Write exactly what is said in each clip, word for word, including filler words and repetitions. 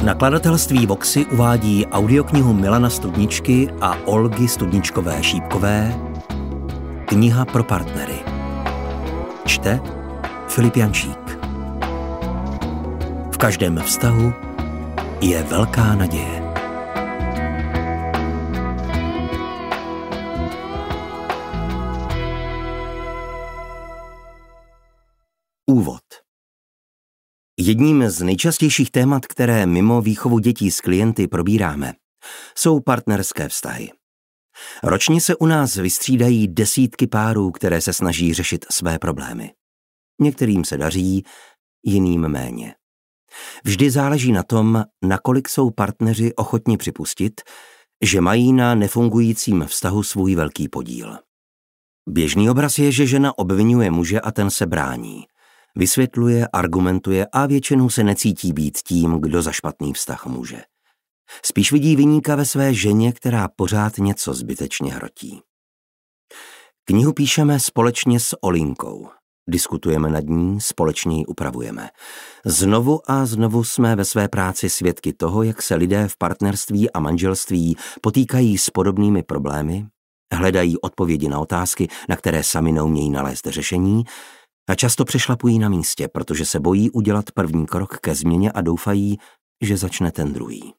Nakladatelství Voxy uvádí audioknihu Milana Studničky a Olgy Studničkové Šípkové Kniha pro partnery. Čte Filip Jančík. V každém vztahu je velká naděje. Úvod. Jedním z nejčastějších témat, které mimo výchovu dětí s klienty probíráme, jsou partnerské vztahy. Ročně se u nás vystřídají desítky párů, které se snaží řešit své problémy. Některým se daří, jiným méně. Vždy záleží na tom, nakolik jsou partneři ochotni připustit, že mají na nefungujícím vztahu svůj velký podíl. Běžný obraz je, že žena obvinuje muže a ten se brání. Vysvětluje, argumentuje a většinou se necítí být tím, kdo za špatný vztah může. Spíš vidí viníka ve své ženě, která pořád něco zbytečně hrotí. Knihu píšeme společně s Olinkou. Diskutujeme nad ní, společně ji upravujeme. Znovu a znovu jsme ve své práci svědky toho, jak se lidé v partnerství a manželství potýkají s podobnými problémy, hledají odpovědi na otázky, na které sami neumějí nalézt řešení, a často přešlapují na místě, protože se bojí udělat první krok ke změně a doufají, že začne ten druhý.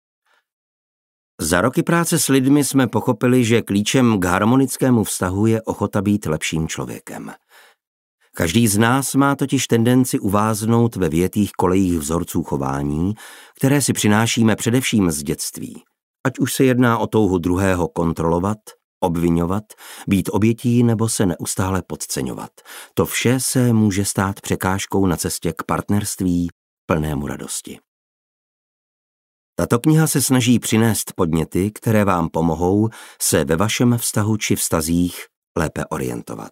Za roky práce s lidmi jsme pochopili, že klíčem k harmonickému vztahu je ochota být lepším člověkem. Každý z nás má totiž tendenci uváznout ve vyjetých kolejích vzorců chování, které si přinášíme především z dětství, ať už se jedná o touhu druhého kontrolovat, obviňovat, být obětí nebo se neustále podceňovat. To vše se může stát překážkou na cestě k partnerství plnému radosti. Tato kniha se snaží přinést podněty, které vám pomohou se ve vašem vztahu či vztazích lépe orientovat.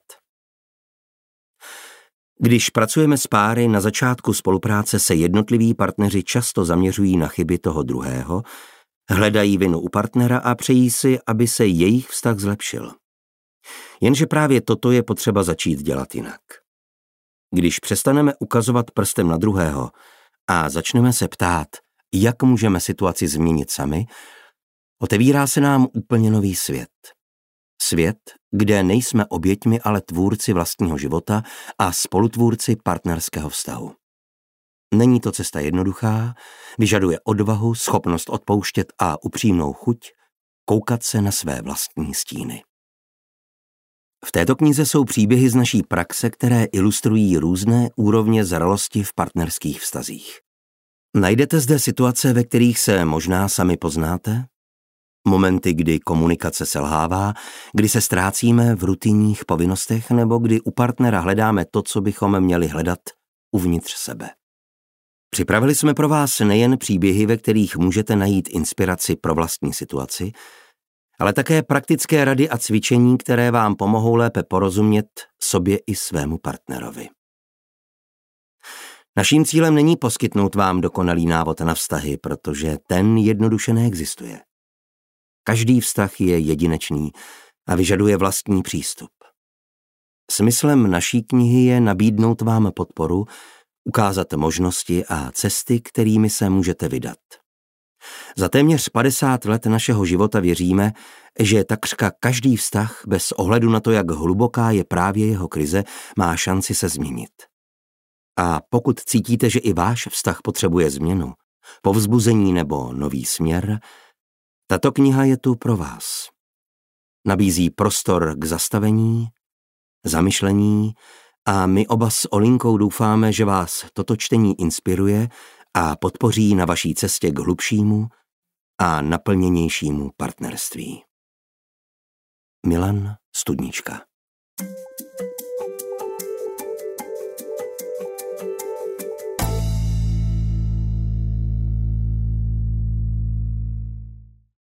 Když pracujeme s páry, na začátku spolupráce se jednotliví partneři často zaměřují na chyby toho druhého, hledají vinu u partnera a přejí si, aby se jejich vztah zlepšil. Jenže právě toto je potřeba začít dělat jinak. Když přestaneme ukazovat prstem na druhého a začneme se ptát, jak můžeme situaci změnit sami, otevírá se nám úplně nový svět. Svět, kde nejsme oběťmi, ale tvůrci vlastního života a spolutvůrci partnerského vztahu. Není to cesta jednoduchá, vyžaduje odvahu, schopnost odpouštět a upřímnou chuť koukat se na své vlastní stíny. V této knize jsou příběhy z naší praxe, které ilustrují různé úrovně zralosti v partnerských vztazích. Najdete zde situace, ve kterých se možná sami poznáte, momenty, kdy komunikace selhává, kdy se ztrácíme v rutinních povinnostech nebo kdy u partnera hledáme to, co bychom měli hledat uvnitř sebe. Připravili jsme pro vás nejen příběhy, ve kterých můžete najít inspiraci pro vlastní situaci, ale také praktické rady a cvičení, které vám pomohou lépe porozumět sobě i svému partnerovi. Naším cílem není poskytnout vám dokonalý návod na vztahy, protože ten jednoduše neexistuje. Každý vztah je jedinečný a vyžaduje vlastní přístup. Smyslem naší knihy je nabídnout vám podporu, ukázat možnosti a cesty, kterými se můžete vydat. Za téměř padesát let našeho života věříme, že takřka každý vztah, bez ohledu na to, jak hluboká je právě jeho krize, má šanci se změnit. A pokud cítíte, že i váš vztah potřebuje změnu, povzbuzení nebo nový směr, tato kniha je tu pro vás. Nabízí prostor k zastavení, zamyšlení a my oba s Olinkou doufáme, že vás toto čtení inspiruje a podpoří na vaší cestě k hlubšímu a naplněnějšímu partnerství. Milan Studnička.